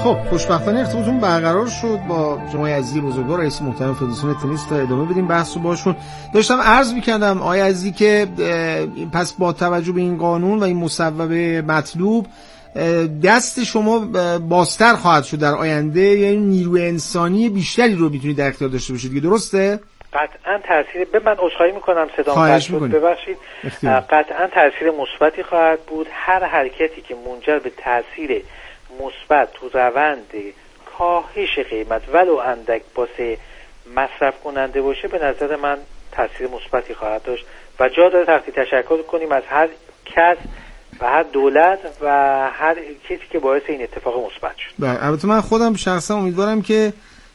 خب خوشبختانه ارتباطمون برقرار شد با جناب عزیزی بزرگوار رئیس محترم فدراسیون تنیس تا ادامه بدیم بحث رو باشون. داشتم عرض می‌کردم آقای عزیزی که پس با توجه به این قانون و این مصوبه مطلوب دست شما بازتر خواهد شد در آینده، یعنی نیروی انسانی بیشتری رو میتونید در اختیار داشته باشید، دیگه درسته؟ قطعا تاثیر من عذرخواهی میکنم صدام قطع شد ببخشید، قطعا تاثیر مثبتی خواهد بود. هر حرکتی که منجر به تاثیر مثبت تو روند کاهش قیمت ولو اندک واسه مصرف کننده باشه به نظر من تاثیر مثبتی خواهد داشت و جا داره تحت تشکر کنیم از هر کس و هر دولت و هر کسی که باعث این اتفاق مثبت شد. بله البته من خودم شخصا امیدوارم که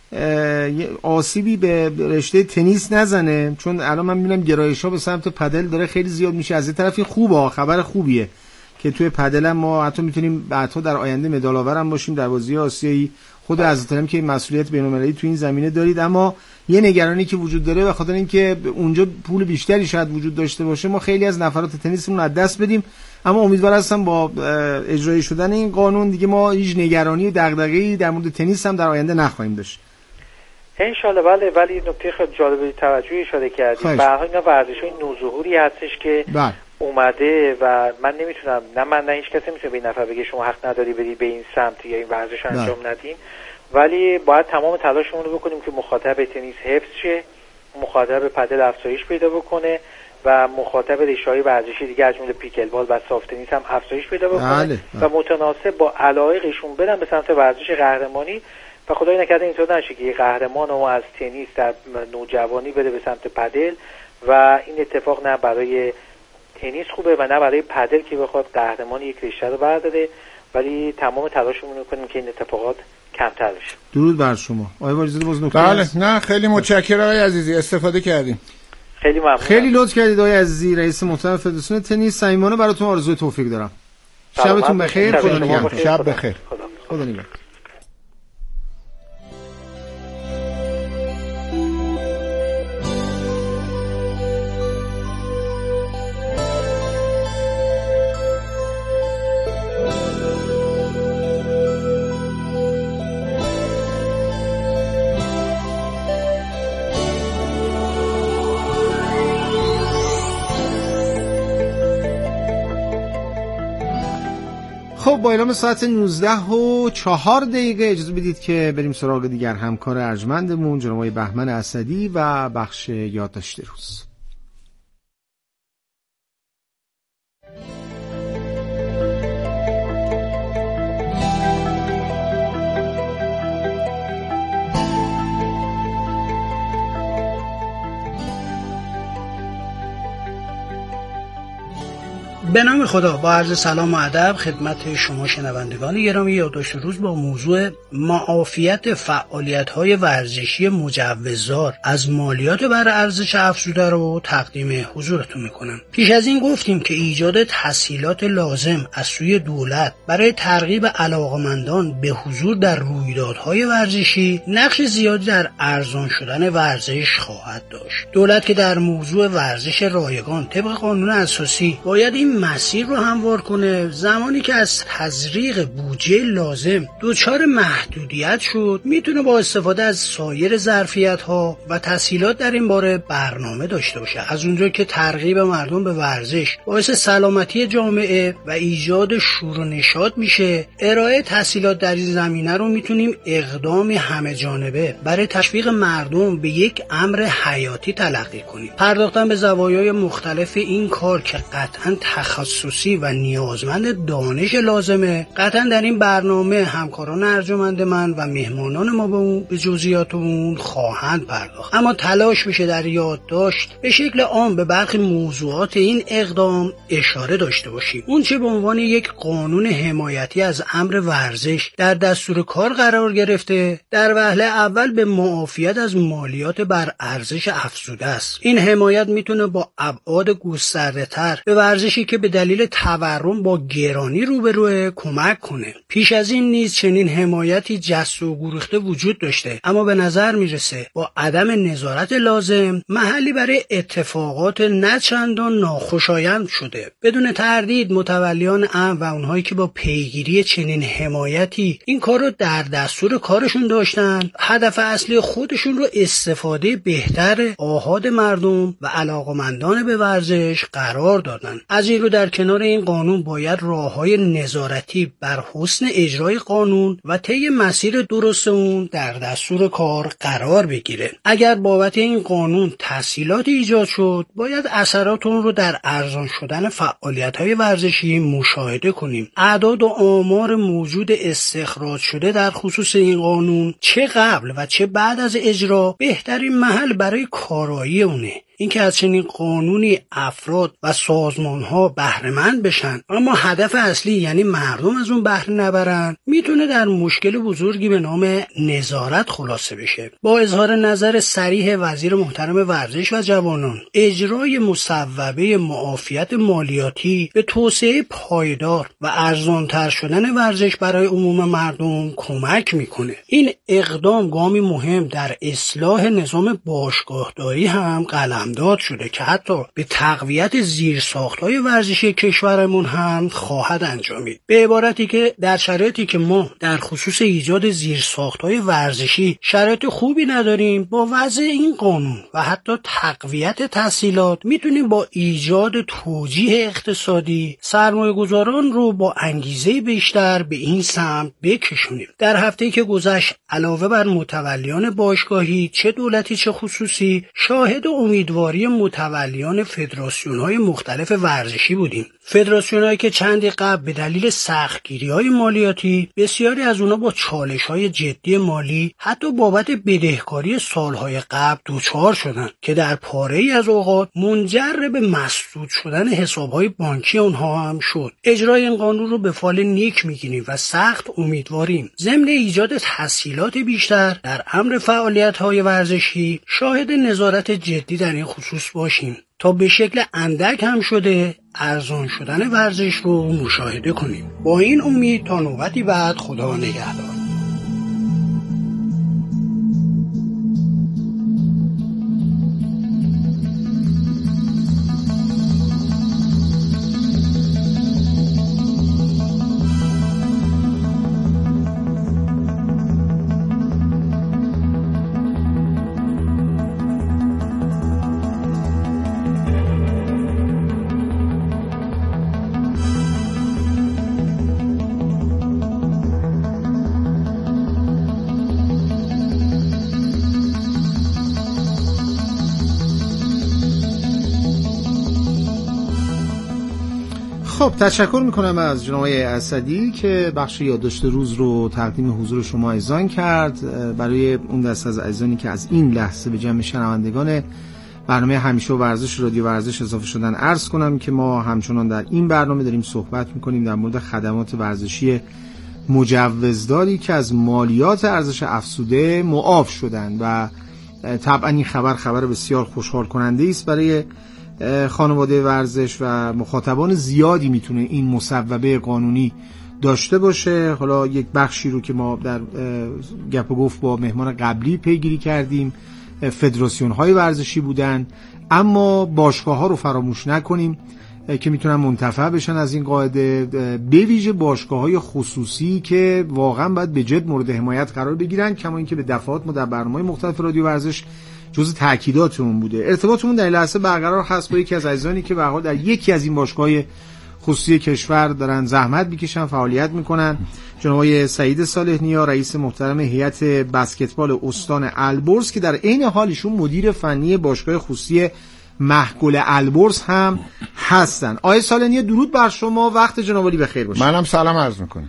آسیبی به رشته تنیس نزنه، چون الان من میبینم گرایش‌ها به سمت پدل داره خیلی زیاد میشه. از این طرفی خوبه، خبر خوبیه که توی پدل هم ما حتی میتونیم بعدها در آینده مدال آور هم باشیم در بازی آسیایی. خود عزیزترم که مسئولیت بین‌المللی تو این زمینه دارید، اما یه نگرانی که وجود داره به خاطر اینکه اونجا پول بیشتری شاید وجود داشته باشه ما خیلی از نفرات تنیسمون از دست بدیم. اما امیدوار هستم با اجرایی شدن این قانون دیگه ما هیچ نگرانی و دغدغه‌ای در مورد تنیس هم در آینده نخواهیم داشت ان شاء الله. بله ولی نکته خیلی جالبی توجه اشاره کردید. به هر حال اینا ورزش‌های نوظهوری هستش که اومده و من نمیتونم نه هیچ کسی نمیتونه به این نفر بگه شما حق نداری بری به این سمت یا این ورزش انجام ندیم، ولی باید تمام تلاشمون رو بکنیم که مخاطب تنیس حفظ شه، مخاطب پدل افزایش پیدا بکنه و مخاطب رشته‌های ورزشی دیگه از جمله پیکلبال و سافت تنیس هم افزایش پیدا بکنه و متناسب با علایقشون برن به سمت ورزش قهرمانی و خدای نکرده اینطور نشه که قهرمان ما از تنیس در نوجوانی بره به سمت پدل و این اتفاق نه برای تنیس خوبه و نه برای پدل که بخواد قهرمان یک رشته رو برداره، ولی تمام تلاشمون رو کنیم که این اتفاقات کمتر بشه. درود بر شما آقای واجدی باز نکته. بله نه خیلی متشکرم آقای عزیزی، استفاده کردیم. خیلی ممنون. خیلی لطف کردید آقای عزیزی رئیس محترم فدراسیون تنیس. صمیمانه براتون آرزوی توفیق دارم. شبتون بخیر. خدا نگهدار. شب بخیر. خدا نگهدار. خب با اعلام ساعت 19:04 اجازه بدید که بریم سراغ دیگر همکار ارجمندمون جناب آقای بهمن اسدی و بخش یادداشت روز. به نام خدا، با عرض سلام و ادب خدمت شما شنوندگان گرامی. یادداشت روز با موضوع معافیت فعالیت‌های ورزشی مجوزدار از مالیات بر ارزش افزوده رو تقدیم حضورتون میکنم. پیش از این گفتیم که ایجاد تسهیلات لازم از سوی دولت برای ترغیب علاقمندان به حضور در رویدادهای ورزشی نقش زیادی در ارزان شدن ورزش خواهد داشت. دولت که در موضوع ورزش رایگان طبق قانون اساسی باید این مسیر رو هموار کنه، زمانی که از تزریق بودجه لازم دچار محدودیت شد میتونه با استفاده از سایر ظرفیت‌ها و تسهیلات در این باره برنامه داشته باشه. از اونجا که ترغیب مردم به ورزش باعث سلامتی جامعه و ایجاد شور و نشاط میشه، ارائه تسهیلات در این زمینه رو میتونیم اقدامی همه جانبه برای تشویق مردم به یک امر حیاتی تلقی کنیم. پرداختن به زوایای مختلف این کار که قطعاً تخصصی و نیازمند دانش لازمه، قطعا در این برنامه همکاران ارجمند من و مهمانان ما به جزئیات اون خواهند پرداخت. اما تلاش میشه در یادداشت به شکل عام به برخی موضوعات این اقدام اشاره داشته باشیم. اون چه به عنوان یک قانون حمایتی از امر ورزش در دستور کار قرار گرفته، در وهله اول به معافیت از مالیات بر ارزش افزوده است. این حمایت میتونه با ابعاد گسترده‌تر به ورزشی که به دلیل تورم با گرانی روبروه کمک کنه. پیش از این نیز چنین حمایتی جست و گریخته وجود داشته، اما به نظر میرسه با عدم نظارت لازم محلی برای اتفاقات نه چندان ناخوشایند شده. بدون تردید متولیان امر و اونهایی که با پیگیری چنین حمایتی این کار رو در دستور کارشون داشتن، هدف اصلی خودشون رو استفاده بهتر آحاد مردم و علاقمندان به ورزش قرار دادن. از این رو در کنار این قانون باید راههای نظارتی بر حسن اجرای قانون و طی مسیر درست اون در دستور کار قرار بگیره. اگر بابت این قانون تسهیلات ایجاد شد، باید اثرات اون رو در ارزان شدن فعالیت‌های ورزشی مشاهده کنیم. اعداد و آمار موجود استخراج شده در خصوص این قانون چه قبل و چه بعد از اجرا بهترین محل برای کارایی اونه. اینکه از چنین قانونی افراد و سازمان‌ها بهره‌مند بشن اما هدف اصلی یعنی مردم از اون بهره نبرن، میتونه در مشکل بزرگی به نام نظارت خلاصه بشه. با اظهار نظر صریح وزیر محترم ورزش و جوانان، اجرای مصوبه معافیت مالیاتی به توسعه پایدار و ارزان‌تر شدن ورزش برای عموم مردم کمک میکنه. این اقدام گامی مهم در اصلاح نظام باشگاهداری هم قلمداد شده که حتی به تقویت زیرساخت‌های ورزشی کشورمون هم خواهد انجامید. به عبارتی که در شرایطی که ما در خصوص ایجاد زیرساخت‌های ورزشی شرایط خوبی نداریم، با وضع این قانون و حتی تقویت تسهیلات میتونیم با ایجاد توجیه اقتصادی سرمایه‌گذاران رو با انگیزه بیشتر به این سمت بکشونیم. در هفته‌ای که گذشت علاوه بر متولیان باشگاهی چه دولتی چه خصوصی، شاهد امیدواری متولیان فدراسیون‌های مختلف ورزشی بودیم. فدراسیون‌هایی که چندی قبل به دلیل سختگیری‌های مالیاتی بسیاری از اونها با چالش‌های جدی مالی حتی بابت بدهکاری سال‌های قبل دچار شدند که در پاره‌ای از اوقات منجر به مسدود شدن حساب‌های بانکی اونها هم شد. اجرای این قانون رو به فال نیک می‌گیریم و سخت امیدواریم ضمن ایجاد تسهیلات بیشتر در امر فعالیت‌های ورزشی شاهد نظارت جدی در این خصوص باشیم تا به شکل اندک هم شده ارزان شدن ورزش رو مشاهده کنیم. با این امید تا نوبتی بعد، خدا نگهدار. خب تشکر میکنم از جناب اسدی که بخش یادداشت روز رو تقدیم حضور شما اذعان کرد. برای اون دست از عزیزانی که از این لحظه به جمع شنوندگان برنامه همیشه ورزش رادیو ورزش اضافه شدن عرض کنم که ما همچنان در این برنامه داریم صحبت میکنیم در مورد خدمات ورزشی مجوزداری که از مالیات ارزش افزوده معاف شدن و طبعا این خبر بسیار خوشحال کننده است برای خانواده ورزش و مخاطبان زیادی میتونه این مصوبه قانونی داشته باشه. حالا یک بخشی رو که ما در گپ و گفت با مهمان قبلی پیگیری کردیم فدراسیون های ورزشی بودن، اما باشگاه ها رو فراموش نکنیم که میتونن منتفع بشن از این قاعده، به ویژه باشگاه های خصوصی که واقعا باید به جد مورد حمایت قرار بگیرن، کما اینکه به دفعات ما در برنامه‌های مختلف رادیو ورزش جزء تاکیداتمون بوده. ارتباطمون در این لحظه برقرار هست با یکی از عزیزانی که به هر حال در یکی از این باشگاه‌های خصوصی کشور دارن زحمت میکشن، فعالیت میکنن. جناب سعید صالح نیا، رئیس محترم هیئت بسکتبال استان البرز که در عین حال ایشون مدیر فنی باشگاه خصوصی محگل البرز هم هستن. آقای صالح نیا درود بر شما، وقت جناب عالی بخیر باشه. منم سلام عرض میکنم.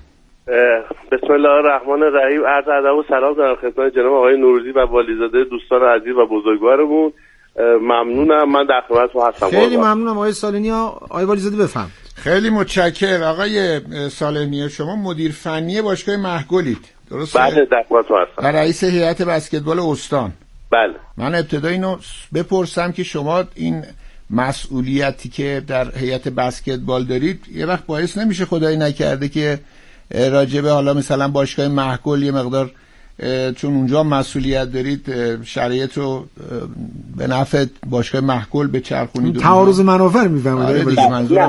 بسم الله الرحمن الرحیم. عرض ادب و سلام دارم خدمت جناب آقای نوروزی و والیزاده، دوستان عزیز و بزرگوارمون. ممنونم، من در خدمتتون هستم. خیلی ممنونم آقای صالح نیا. آقای والیزاده بفهم. خیلی متشکرم. آقای صالح نیا شما مدیر فنی باشگاه محگلید، درسته؟ بله در خدمتتون هستم. و رئیس هیئت بسکتبال استان. بله. من ابتدا اینو بپرسم که شما این مسئولیتی که در هیئت بسکتبال دارید یه وقت باعث نمیشه خدایی نکرده که راجبه حالا مثلا باشگاه محگل یه مقدار چون اونجا مسئولیت دارید شرایط رو به نفع باشگاه محگل به چرخونید؟ تعارض منافع میفهمید؟ منظور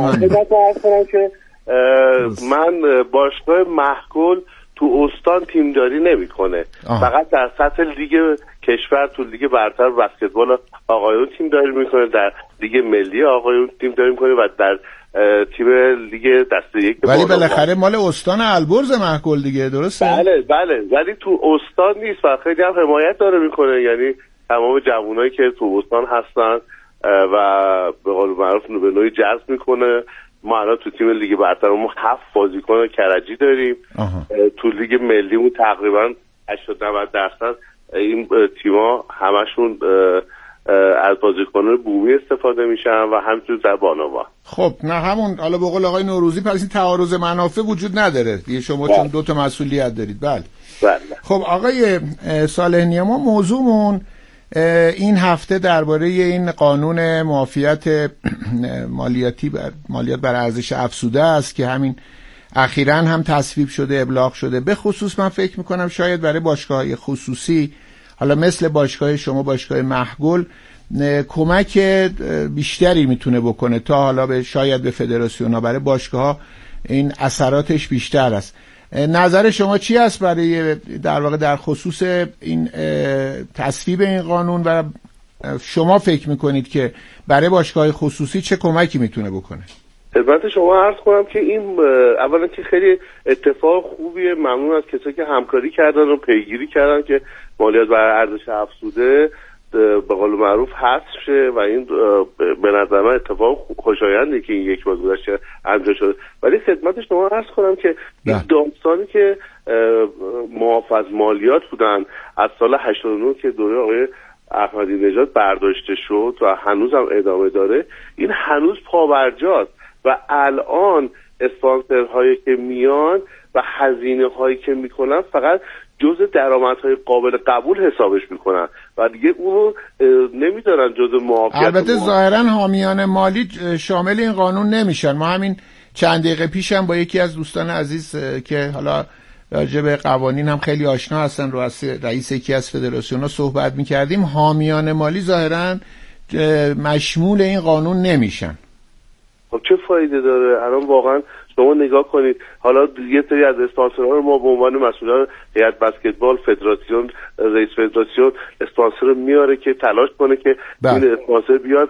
من باشگاه محگل تو استان تیمداری نمیکنه، فقط در سطح لیگ کشور تو لیگ برتر بسکتبال آقایون تیمداری میکنه، در لیگ ملی آقایون تیمداری میکنه و در تیم لیگ دسته یک. ولی بالاخره مال استان البرز محگل دیگه، درسته؟ بله ولی تو استان نیست و خیلی هم حمایت داره میکنه، یعنی تمام جوانایی که تو استان هستن و به قول معروف به نوعی جذب میکنه. ما الان تو تیم لیگ برترمون 7 بازیکن کرجی داریم. تو لیگ ملیمون تقریبا 80-90% این تیم‌ها همشون از بازیکنان بومی استفاده میشن و همینطور در بانوان. خب نه همون حالا به قول آقای نوروزی پس این تعارض منافع وجود نداره دیگه، شما چون 2 تا مسئولیت دارید. بله. خب آقای صالح نیا، ما موضوعمون این هفته درباره این قانون معافیت مالیات بر ارزش افزوده است که همین اخیراً هم تصویب شده، ابلاغ شده. به خصوص من فکر میکنم شاید برای باشگاه‌های خصوصی حالا مثل باشگاه شما، باشگاه محگل، کمک بیشتری میتونه بکنه تا حالا شاید به فدراسیون‌ها. برای باشگاه‌ها این اثراتش بیشتر است. نظر شما چی است برای در واقع در خصوص این تصویب این قانون و شما فکر میکنید که برای باشگاه خصوصی چه کمکی میتونه بکنه؟ خدمت شما عرض کنم که این اولا که خیلی اتفاق خوبیه. ممنون از کسایی که همکاری کردن و پیگیری کردن که مالیات بر ارزش افزوده به قول معروف حذف شه و این به نظر من اتفاق خوشایندی که این یک بار گذشته انجام شده. ولی خدمت شما عرض کنم که این داستانی که معاف از مالیات بودن از سال 89 که دوره آقای احمدی نژاد برداشته شد و هنوز هم ادامه داره، این هنوز پابرجاست و الان اسپانسرهایی که میان و هزینه هایی که میکنن فقط جزء درآمدهای قابل قبول حسابش میکنن و دیگه اونو نمیدارن جزء معافیت. البته ظاهرا حامیان مالی شامل این قانون نمیشن. ما همین چند دقیقه پیشم با یکی از دوستان عزیز که حالا راجع به قوانین هم خیلی آشنا هستن، رئیس یکی از فدراسیون‌ها صحبت میکردیم. حامیان مالی ظاهرا مشمول این قانون نمیشن. خب چه فایده داره؟ الان واقعا شما نگاه کنید، حالا یه سری از اسپانسرها رو ما به عنوان مسئولان هیئت بسکتبال، فدراسیون، رئیس فدراسیون اسپانسر میاره که تلاش کنه که این اسپانسر بیاد.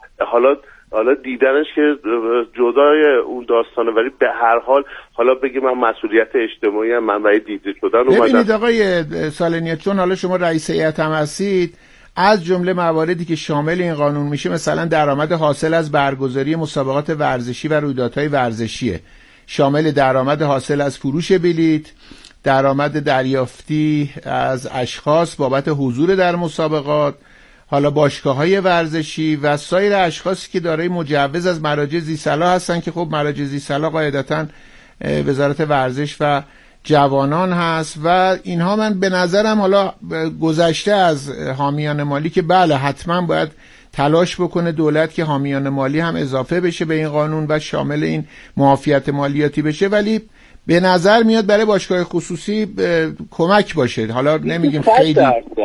حالا دیدنش که جدای اون داستانه، ولی به هر حال حالا بگه من مسئولیت اجتماعی هم من برای دیده شدن اومدم. ببینید آقای صالح، چون حالا شما رئیس هیئت هم هستید، از جمله مواردی که شامل این قانون میشه مثلا درآمد حاصل از برگزاری مسابقات ورزشی و رویدادهای ورزشیه، شامل درآمد حاصل از فروش بلیت، درآمد دریافتی از اشخاص بابت حضور در مسابقات، حالا باشگاه‌های ورزشی و سایر اشخاصی که دارای مجوز از مراجع ذی‌صلاح هستن که خب مراجع ذی‌صلاح قاعدتاً وزارت ورزش و جوانان هست و اینها. من به نظرم حالا گذشته از حامیان مالی که بله حتما باید تلاش بکنه دولت که حامیان مالی هم اضافه بشه به این قانون و شامل این معافیت مالیاتی بشه، ولی به نظر میاد برای باشگاه خصوصی کمک باشه. حالا نمیگیم خیلی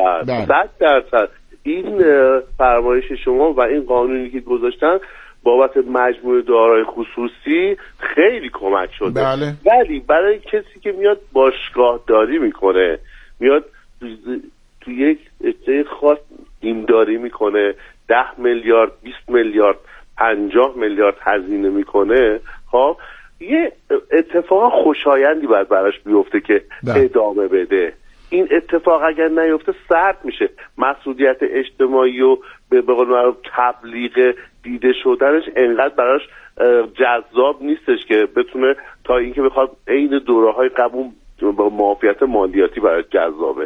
100% این فرمایش شما و این قانونی که گذاشتن بابت مجموعه دارای خصوصی خیلی کمک شده. بله. ولی برای کسی که میاد باشگاه داری میکنه، میاد تو یک اشتهای خاص تیمداری میکنه، 10 میلیارد 20 میلیارد 50 میلیارد هزینه میکنه، خب یه اتفاق خوشایندی باید براش بیفته که ادامه بده. این اتفاق اگر نیفته سرد میشه. مسئولیت اجتماعی و به قول معروف تبلیغ دیده شدنش انقدر براش جذاب نیستش که بتونه تا اینکه بخواد عین دوره‌های قبول با معافیت مالیاتی براش جذابه.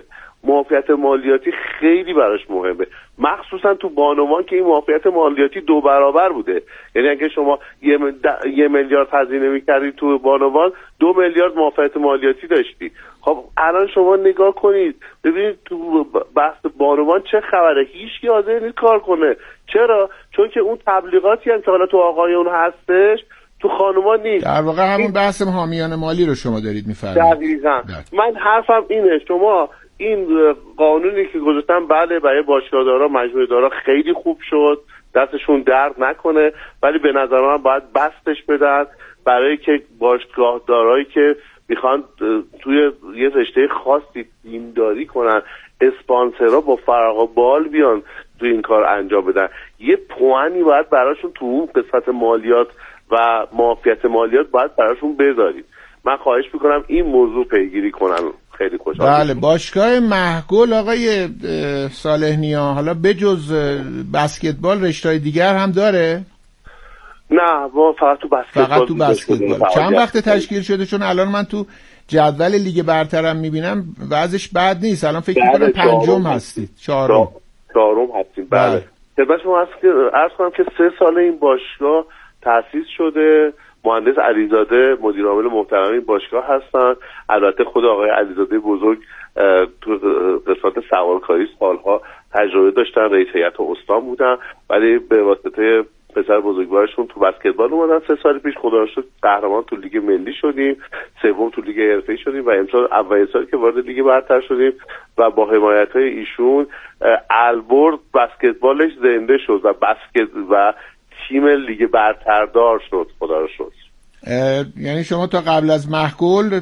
معافیت مالیاتی خیلی براش مهمه، مخصوصا تو بانوان که این معافیت مالیاتی 2 برابر بوده. یعنی اگه شما 1 میلیارد هزینه می‌کردی تو بانوان 2 میلیارد معافیت مالیاتی داشتی. خب الان شما نگاه کنید ببینید تو بحث بانوان چه خبره، هیچکی حاضر نیست کار کنه. چرا؟ چون که اون تبلیغاتی هم که حالا تو آقایون هستش تو خانوما نیست. در واقع همون بحث حامیان مالی رو شما دارید می‌فرمایید. دقیقاً. من حرفم اینه، شما این قانونی که گذاشتن بله برای باشگاه‌دارا مجموعه دارا خیلی خوب شد، دستشون درد نکنه، ولی به نظر من باید بستش بدن برای که باشگاه‌دارایی که میخوان توی یه رشته خاصی دینداری کنن، اسپانسرها با فرق و بال بیان توی این کار انجام بدن. یه پوانی باید براشون تو اون قسمت مالیات و معافیت مالیات باید براشون بذارید. من خواهش میکنم این موضوع پیگیری کنن. خیلی خوشحال. بله، باشگاه محگل آقای صالح نیا حالا بجز بسکتبال رشته‌های دیگر هم داره؟ نه، ما فقط تو بسکتبال. چند وقت تشکیل شده؟ چون الان من تو جدول لیگ برترم میبینم وضعش بد نیست. الان فکر میکنم 5م هستید. 4م هستیم. بله. خدمت شما عرض کنم که 3 سال این باشگاه تأسیس شده. مهندس علیزاده مدیر عامل محترم این باشگاه هستن. البته خود آقای علیزاده بزرگ تو قسمت سوارکاری سالها تجربه داشتن، رئیس هیئت استان بودن، ولی به واسطه پسر بزرگوارشون تو بسکتبال اومدن. 3 سال پیش خدا رو شکر قهرمان تو لیگ ملی شدیم، 3م تو لیگ حرفه‌ای شدیم و امسال اولین سالی که وارد لیگ برتر شدیم و با حمایت‌های ایشون البرز بسکتبالش زنده شد و تیم لیگ برتردار شد. خدا رو شکر. یعنی شما تا قبل از محگل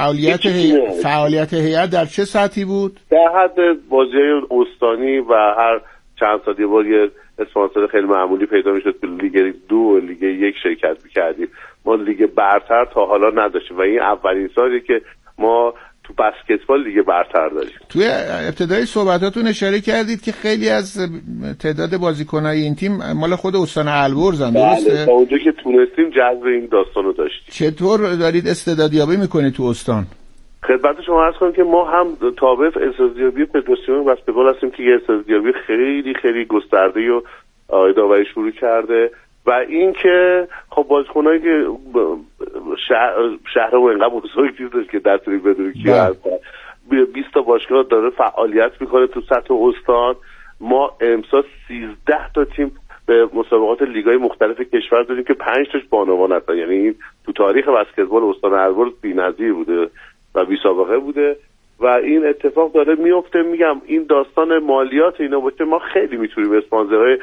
فعالیت هیئت در چه سطحی بود؟ در حد بازی‌های استانی و هر چند سال یه بار یه اسپانسر خیلی معمولی پیدا میشد که لیگ 2 و لیگ 1 شرکت می‌کردیم. ما لیگ برتر تا حالا نداشتیم و این اولین سالی که ما تو بسکتبال لیگ برتر داریم. توی ابتدای صحبتاتون اشاره کردید که خیلی از تعداد بازیکنای این تیم مال خود استان البرزن، درسته؟ بله، تا اونجا که تونستیم جذب این داستانو داشتیم. چطور دارید استعدادیابی میکنید تو استان؟ خدمت شما عرض کنم که ما هم تابع استعدادیابی فدراسیون بسکتبال هستیم که یه استعدادیابی خیلی خیلی گسترده و داوری شروع کرده و این که خب بازیکنایی که شهر و انقدر بزرگ نیست که دستوری بدونی کی هستن، 20 تا باشگاه داره فعالیت میکنه تو سطح استان. ما امسال 13 تا تیم به مسابقات لیگ‌های مختلف کشور داریم که 5 تاش بانوان هستن. یعنی این تو تاریخ بسکتبال استان البرز بی‌نظیر بوده و بی سابقه بوده و این اتفاق داره میفته. میگم این داستان مالیات اینا باشه، ما خیلی میتونیم اسپانسرهای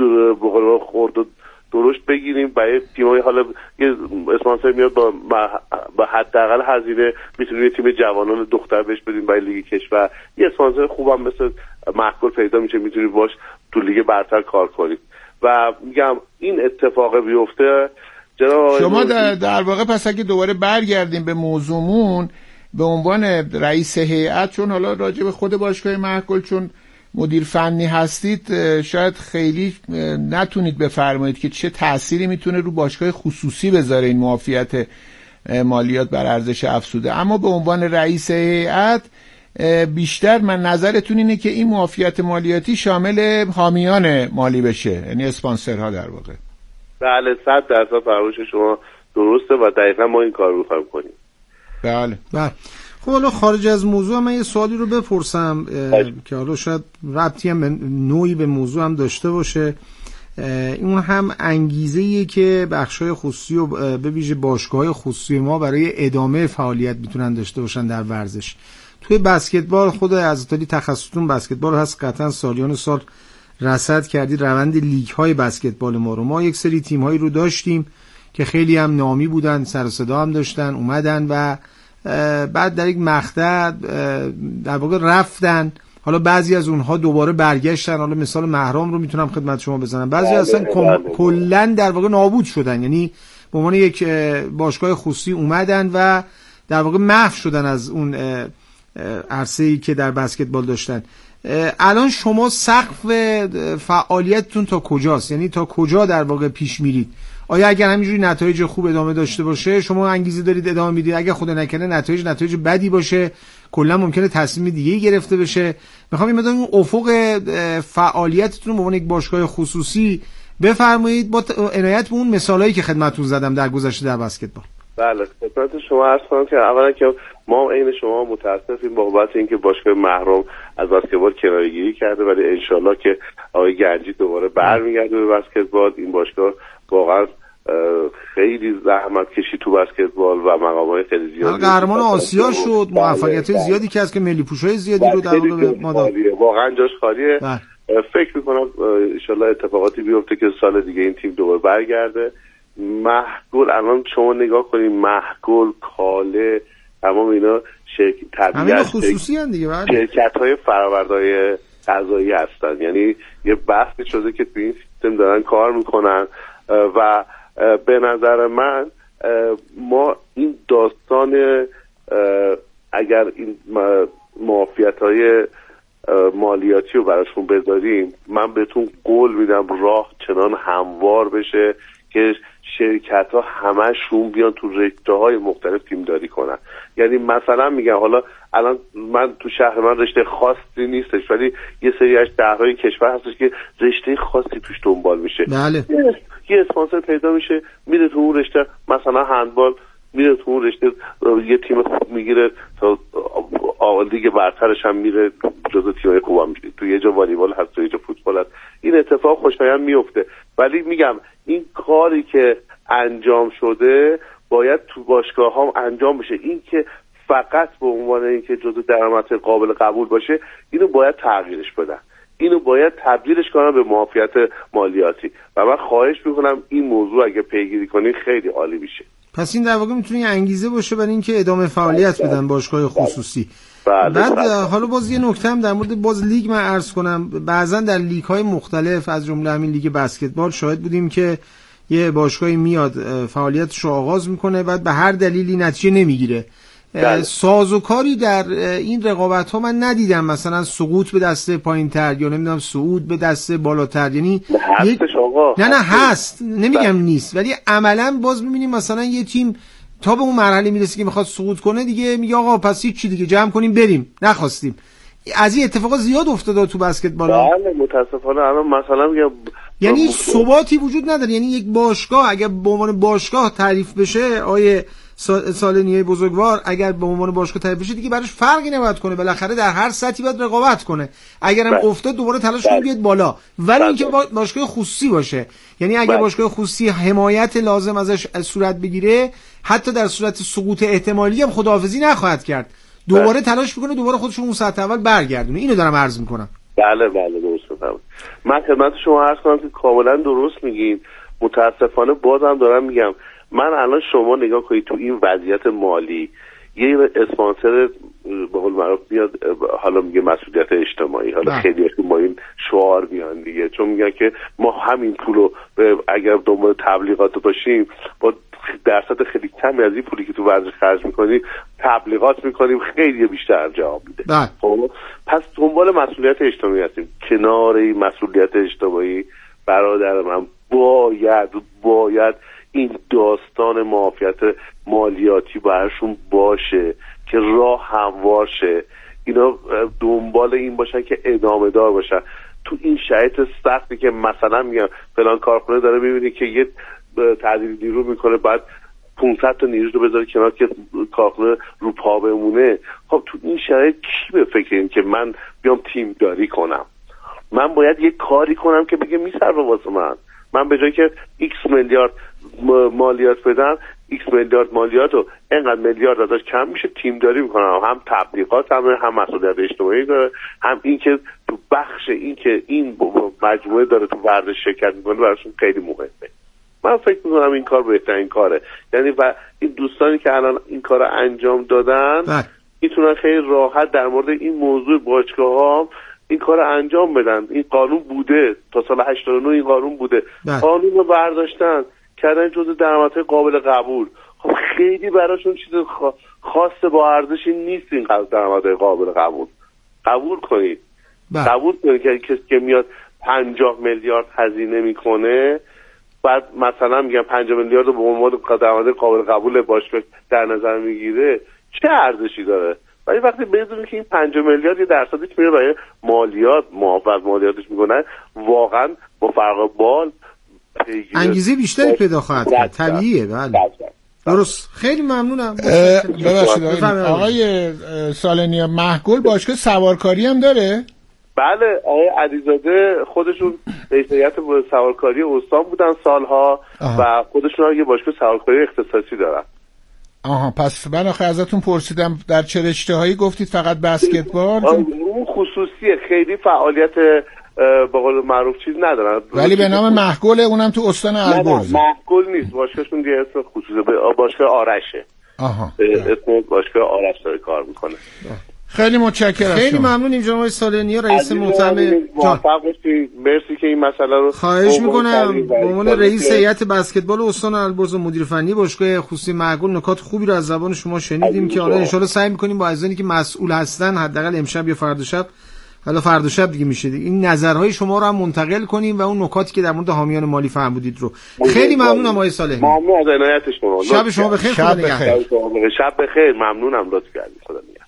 خرد و درشت بگیریم برای تیم‌های. حالا یه اسپانسر میاد با حداقل هزینه میتونیم یه تیم جوانان دختر بهش بدیم برای لیگ کشور. یه اسپانسر خوبم مثل محگل پیدا میشه، میتونیم باش تو لیگ برتر کار کنیم و میگم این اتفاق بیفته. شما در واقع پس اگه دوباره برگردیم به موضوعمون به عنوان رئیس هیئت، چون حالا راجع به خود باشگاه محگل چون مدیر فنی هستید شاید خیلی نتونید بفرمایید که چه تأثیری میتونه رو باشگاه خصوصی بذاره این معافیت مالیات بر ارزش افزوده، اما به عنوان رئیس هیئت بیشتر من نظرتون اینه که این معافیت مالیاتی شامل حامیان مالی بشه، یعنی اسپانسرها در واقع. بله 100% فرمایش شما درسته و دقیقا ما این کار رو می‌خوایم کنیم. بله. خب حالا خارج از موضوع من یه سوالی رو بپرسم که حالا شاید ربطی هم نوعی به موضوع هم داشته باشه. اون هم انگیزه‌ایه که بخشای خصوصی و به ویژه باشگاه‌های خصوصی ما برای ادامه فعالیت میتونن داشته باشن در ورزش. توی بسکتبال خود عزیزتالی تخصصتون بسکتبال هست، قطعا سالیان سال رصد کردید روند لیگ‌های بسکتبال ما رو. ما یک سری تیم‌هایی رو داشتیم که خیلی هم نامی بودن، سر و صدا هم داشتن، اومدن و بعد در یک مقطع در واقع رفتن. حالا بعضی از اونها دوباره برگشتن. حالا مثال مهرام رو میتونم خدمت شما بزنم. بعضی اصلا کلا در واقع نابود شدن، یعنی به عنوان یک باشگاه خصوصی اومدن و در واقع محو شدن از اون عرصه‌ای که در بسکتبال داشتن. الان شما سقف فعالیتتون تا کجاست؟ یعنی تا کجا در واقع پیش میرید؟ آیا اگر همینجوری نتایج خوب ادامه داشته باشه شما انگیزه دارید ادامه میدید؟ اگر خدا نکنه نتایج بدی باشه کلا ممکنه تصمیم دیگه‌ای گرفته بشه. میخوام این مدام افق فعالیتتون به عنوان یک باشگاه خصوصی بفرمایید با عنایت به اون مثالایی که خدمتتون زدم در گذشته در بسکتبال. بله خدمت شما عرض کنم که اولا که ما عین شما متاسفیم بابت اینکه باشگاه محرم از بسکتبال کناره‌گیری کرده، ولی انشالله که آقای گنجی دوباره برمیگرده به بسکتبال. این باشگاه واقعا خیلی زحمت کشید تو بسکتبال و مقامات خیلی زیادی قهرمان آسیا شد، موفقیت زیادی که از که ملی پوشای زیادی رو در واقع واقعا جاش خالیه. فکر میکنم انشالله اتفاقاتی بیفته که سال دیگه این تیم دوباره برگرده. محگل الان شما نگاه کنید، محگل، کاله، تمام اینا همین خصوصی هستن دیگه، شرکت‌های فرآوردهای غذایی هستن. یعنی یه بحثی شده که تو این سیستم دارن کار میکنن و به نظر من ما این داستان اگر این معافیت‌های مالیاتی رو براشون بذاریم، من بهتون قول میدم راه چنان هموار بشه که شرکت ها همشون بیان تو رشته‌های مختلف تیمداری کنن. یعنی مثلا میگم حالا الان من تو شهر من رشته خاصی نیستش، ولی یه سری از شهرهای کشور هستش که رشته خاصی توش دنبال میشه. بله. یه اسپانسر پیدا میشه میره تو اون رشته، مثلا هندبال میره تو اون رشته یه تیم خوب میگیره تا لیگ برترش هم میره جزو تیم‌های خوب هم میشه. تو یه جا والیبال هست، تو یه جا فوتبال هست. این اتفاق خوشایند میفته، ولی میگم این کاری که انجام شده باید تو باشگاه هم انجام بشه. این که فقط به عنوان اینکه جزو درآمد قابل قبول باشه، اینو باید تغییرش بدن، اینو باید تبدیلش کنن به معافیت مالیاتی و من خواهش میکنم این موضوع اگه پیگیری کنین خیلی عالی میشه. پس این در واقع میتونه انگیزه باشه برای اینکه ادامه فعالیت بدن باشگاه خصوصی. بعد حالا باز یه نکته هم در مورد باز لیگ من عرض کنم. بعضا در لیگ های مختلف از جمله همین لیگ بسکتبال شاهد بودیم که یه باشگاهی میاد فعالیتش رو آغاز میکنه، بعد به هر دلیلی نتیجه نمیگیره. سازوکاری در این رقابت ها من ندیدم، مثلا سقوط به دسته پایین‌تر یا نمیدونم صعود به دسته بالاتر. یعنی نه هست، نمیگم نیست، ولی عملا باز میبینیم مثلا یه تیم تا به اون مرحله میرسه که میخواد سقوط کنه دیگه میگه آقا پس هیچ چی دیگه جمع کنیم بریم، نخواستیم. از این اتفاقات زیاد افتاده تو باسکتبال. بله متاسفانه الان مثلا میگم یعنی ثباتی وجود نداره. یعنی یک باشگاه اگر به عنوان باشگاه تعریف بشه، آیه سالنیه بزرگوار، اگر به عنوان باشگاه تعریف بشه دیگه براش فرقی نباید کنه، بالاخره در هر سطحی باید رقابت کنه. اگرم افتاد دوباره تلاش کنه بیاد بالا. ولی اینکه باشگاه خصوصی باشه، یعنی اگر باشگاه خصوصی حمایت لازم ازش صورت بگیره، حتی در صورت سقوط احتمالی هم خداحافظی نخواهد کرد، دوباره تلاش میکنه دوباره خودش اون سطح اول برگردونه. اینو دارم عرض میکنم. بله درست میفهمم. من خدمت شما عرض کنم که کاملا درست میگین. متاسفانه بازم دارم میگم، من الان شما نگاه کنید تو این وضعیت مالی یه اسپانسر به قول معروف میاد، حالا میگه مسئولیت اجتماعی، حالا خیلی با این شعار میان دیگه، چون میگن که ما همین پولو اگر دنبال تبلیغات باشیم با درصد خیلی کمی از این پولی که تو ورزش خرج میکنیم تبلیغات میکنیم خیلی بیشتر جواب میده. خب پس دنبال مسئولیت اجتماعی هستیم. کنار این مسئولیت اجتماعی برادر من باید این داستان معافیت مالیاتی برشون باشه که راه هموار شه، اینا دنبال این باشن که ادامه دار باشن تو این شرایط سختی که مثلا میگم فلان کارخونه داره میبینی که یه تعدیل نیرو میکنه، بعد 500 تا نیرو رو بذاره کنار که کارخونه رو پا بمونه. خب تو این شرایط کی به فکر این که من بیام تیم داری کنم؟ من باید یه کاری کنم که بگه میصرفه واسه من به جای که ایکس میلیارد مالیات بدم، ایکس میلیارد مالیات و اینقدر میلیارد ازش کم میشه تیم داری میکنم. هم تبلیغات هم مسئولیت اجتماعی داره، هم این که تو بخش این که این مجموعه داره تو ورزش شرکت میکنه براشون خیلی مهمه. من فکر میکنم این کار بهترین کاره. یعنی و این دوستانی که الان این کار انجام دادن میتونن خیلی راحت در مورد این موضوع باشگاه‌ها این کار انجام بدن. این قانون بوده تا سال 89، این قانون بوده، قانون رو برداشتن کردن جزء درآمدهای قابل قبول. خب خیلی براشون چیز خاص با ارزشی نیست این درآمدهای قابل قبول. قبول کنید که کسی که میاد 50 میلیارد هزینه میکنه بعد مثلا میگم 5 میلیارد رو به عنوان درآمد قابل قبول باشگاه در نظر میگیره، چه ارزشی داره؟ ولی وقتی بدونی که این 5 میلیارد یه درصدش میره برای مالیات، معاف مالیاتش میکنن، واقعا با فرق بال انگیزه بیشتری پیدا خواهد کرد. طبیعیه. بله درست. خیلی ممنونم. ببخشید آقای سالنی، محگل باشگاه سوارکاری هم داره؟ بله، آقای علیزاده خودشون رئیس هیئت سوارکاری استان بودن سالها و خودشون هم یه باشگاه سوارکاری اختصاصی دارن. آها، پس من آخه ازتون پرسیدم در چه رشته‌هایی، گفتید فقط بسکتبال؟ اون خصوصیه، خیلی فعالیت به قول معروف چیز ندارن. ولی به نام محگل، اونم تو استان البرز. محگل نیست، باشگاهشون یه اسم خصوصی، باشگاه آرشه. آها، اسم باشگاه آرش داره کار میکنه. خیلی متشکرم. خیلی ممنونیم جناب سالنی، رئیس محترم. مرسی که این مسئله رو خواهش میکنم. به عنوان رئیس هیئت بسکتبال استان البرز و مدیر فنی باشگاه خصوصی محگل نکات خوبی رو از زبان شما شنیدیم که حالا ان شاءالله سعی میکنیم با عزیزانی که مسئول هستن حداقل امشب یا فردا شب، حالا فردا شب دیگه میشه دیگه، این نظرهای شما رو هم منتقل کنیم و اون نکاتی که در مورد حامیان مالی فهمیدید رو. خیلی ممنونم آقای صالحی. ممنون از عنایت شما. شب شما بخیر. خدا نگهدار. شب بخیر. ممنونم، لطف کردید. خدا نگهدار.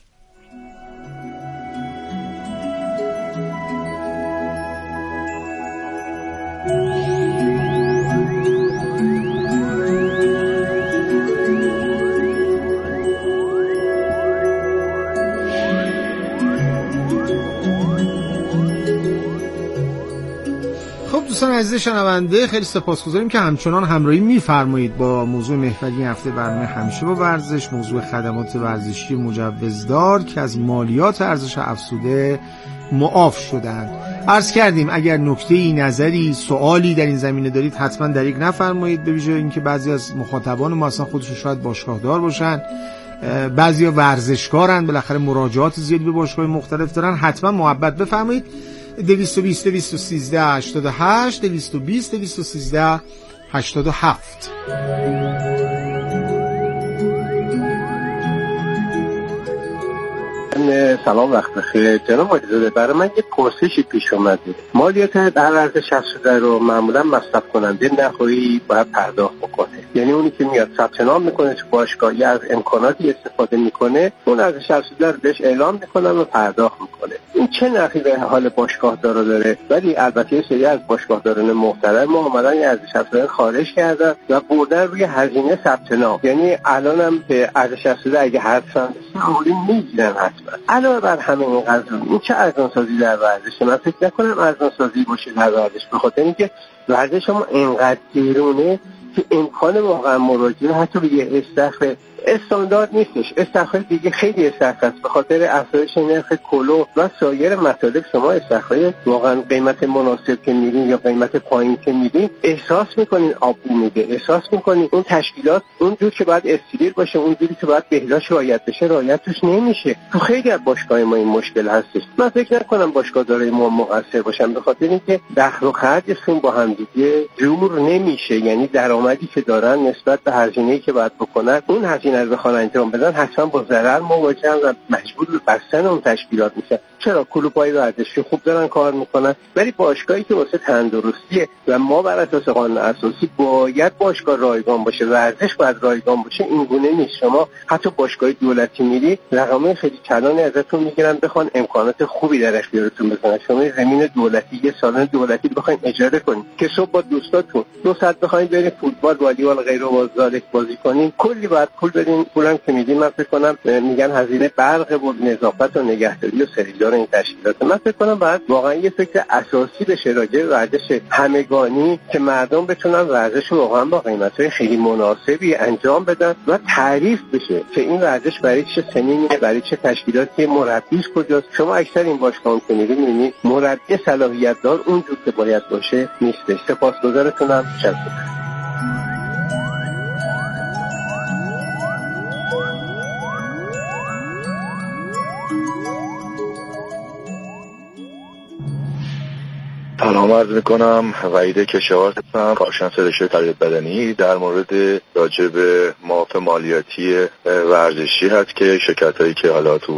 خب دوستان عزیز شنونده، خیلی سپاسگزاریم که همچنان همراهی می‌فرمایید با موضوع محوری هفته برنامه همیشه با ورزش، موضوع خدمات ورزشی مجوزدار که از مالیات ارزش افزوده معاف شدند. عرض کردیم اگر نکته‌ای، نظری، سوالی در این زمینه دارید حتما دریغ نفرمایید، به ویژه اینکه بعضی از مخاطبان ما اصلا خودشون شاید باشگاهدار باشن، بعضیا ورزشکارن، بالاخره مراجعات زیادی به باشگاه‌های مختلف دارن، حتما محبت بفرمایید. 220 213 88 220 213 87. سلام، وقت بخیر جناب علیزاده. برای من یه پرسشی پیش اومده. مالیات در ارزش افزوده رو معمولا مصرف کننده نهایی باید پرداخت بکنه، یعنی اونی که میاد ثبت نام میکنه تو باشگاه یا از امکاناتی استفاده میکنه، اون ارزش افزوده رو بهش اعلام میکنن و پرداخت میکنه. این چه نقی به حال باشگاهدارا داره؟ ولی البته یه سری از باشگاهداران محترم ما اومدن یه ارزش افزوده خارج کردن و بردن روی هزینه ثبت نام، یعنی الانم که ارزش افزوده اگه حتما سوالی میگیرن حتما. علاوه بر همه این قضا، این چه ارزانسازی در ورزش؟ من فکر نکنم ارزانسازی باشه در ورزش، به خاطر اینکه ورزش ما اینقدر گرونه که امکان واقعا مراجعه حتی به یه استخر استاندارد نیستش. استخر دیگه خیلی استخر است، به خاطر افزایش نرخ کلو و سایر مطالب شما استخرهای واقعا قیمت مناسب که میرین یا قیمت پایین که میرین احساس میکنین آب میده، احساس میکنین اون تشکیلات اونجور که باید استیلیل باشه، اونجوری که باید بهداشت رعایت بشه رعایتش نمیشه. تو خیلی از باشگاه ما این مشکل هستش. من فکر نکنم باشگاه‌دارای ما مقصر باشن، به خاطر اینکه دخل و خرجشون با هم دیگه جور نمیشه، یعنی درآمدی که دارن نسبت به هزینه‌ای که باید بکنن، اون هزینه رو بخوان انجام بدن حتما با ضرر مواجهن و مجبور به بستن اون تشکیلات میشن. چرا کلوب‌های ورزشی خوب دارن کار میکنن، ولی باشگاهی که واسه تندرستیه و ما بر اساس قانون اساسی باید باشگاه رایگان باشه، ورزش باید رایگان باشه، این گونه نیست. شما حتی باشگاه دولتی میری رقمای خیلی کلانی ازتون میگیرن بخوان امکانات خوبی در اختیارتون بذارن. شما زمین دولتی، یه سالن دولتی رو بخواید اجاره کنید که صبح با دوستاتون 2 ساعت بخواید برید فوتبال، والیبال، غیره و ذالک بازی کنین، کلی باید پول بدین. پولم که میدین من فکر کنم میگن هزینه برق و نظافت و نگهداری و سریجار این تشکیلات. من فکر کنم باید واقعا یه فکر اساسی بشه راجع به ورزش همگانی که مردم بتونن ورزش رو واقعا با قیمت‌های خیلی مناسبی انجام بدن و تعریف بشه که این ورزش برای چه سنینیه، برای چه تشکیلاتی، مربیش کجاست. شما اکثر این باشگاه‌ها که می‌بینید مربی صلاحیت دار اونجور که باید باشه نیستش. سپاسگزارتونم. شب سلام عرض میکنم، وحید کشاورز هستم، کارشناس رشته تربیت بدنی. در مورد راجع به معاف مالیاتی ورزشی هست که شرکتایی که حالا تو